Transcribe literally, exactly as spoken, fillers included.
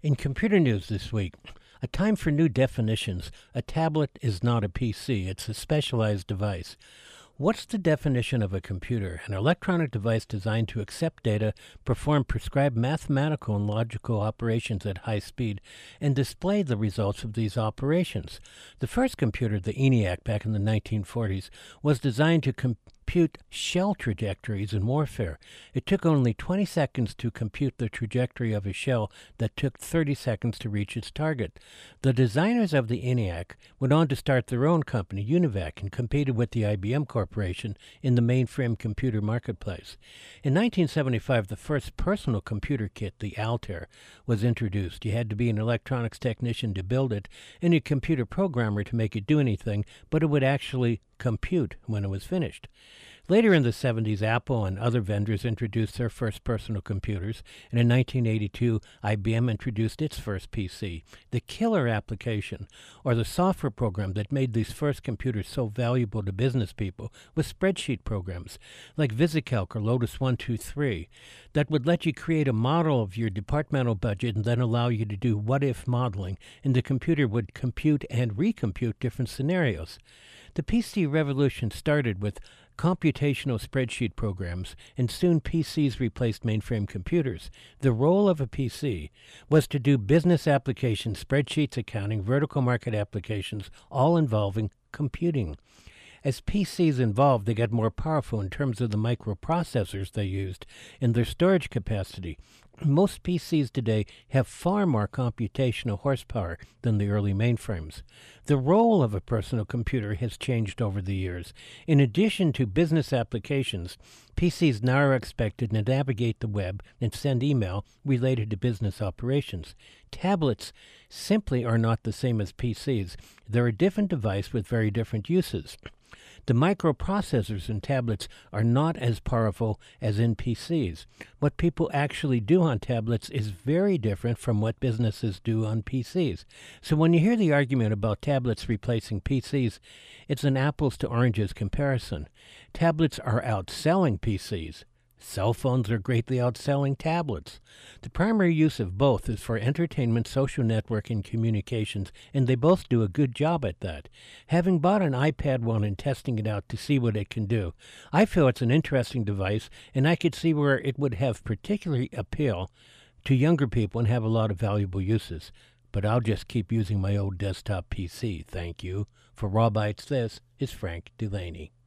In computer news this week, a time for new definitions. A tablet is not a P C, it's a specialized device. What's the definition of a computer? An electronic device designed to accept data, perform prescribed mathematical and logical operations at high speed, and display the results of these operations. The first computer, the ENIAC, back in the nineteen forties, was designed to compute shell trajectories in warfare. It took only twenty seconds to compute the trajectory of a shell that took thirty seconds to reach its target. The designers of the ENIAC went on to start their own company, UNIVAC, and competed with the I B M Corporation in the mainframe computer marketplace. In nineteen seventy-five, the first personal computer kit, the Altair, was introduced. You had to be an electronics technician to build it and a computer programmer to make it do anything, but it would actually compute when it was finished. Later in the seventies, Apple and other vendors introduced their first personal computers, and in nineteen eighty-two, I B M introduced its first P C. The killer application, or the software program that made these first computers so valuable to business people, was spreadsheet programs like VisiCalc or Lotus one two three that would let you create a model of your departmental budget and then allow you to do what-if modeling, and the computer would compute and recompute different scenarios. The P C revolution started with computational spreadsheet programs, and soon P Cs replaced mainframe computers. The role of a P C was to do business applications, spreadsheets, accounting, vertical market applications, all involving computing. As P Cs evolved, they got more powerful in terms of the microprocessors they used and their storage capacity. Most P Cs today have far more computational horsepower than the early mainframes. The role of a personal computer has changed over the years. In addition to business applications, P Cs now are expected to navigate the web and send email related to business operations. Tablets simply are not the same as P Cs. They're a different device with very different uses. The microprocessors in tablets are not as powerful as in P Cs. What people actually do on tablets is very different from what businesses do on P Cs. So when you hear the argument about tablets replacing P Cs, it's an apples to oranges comparison. Tablets are outselling P Cs. Cell phones are greatly outselling tablets. The primary use of both is for entertainment, social networking, communications, and they both do a good job at that. Having bought an iPad one and testing it out to see what it can do, I feel it's an interesting device, and I could see where it would have particular appeal to younger people and have a lot of valuable uses. But I'll just keep using my old desktop P C, thank you. For Raw Bytes, this is Frank Delaney.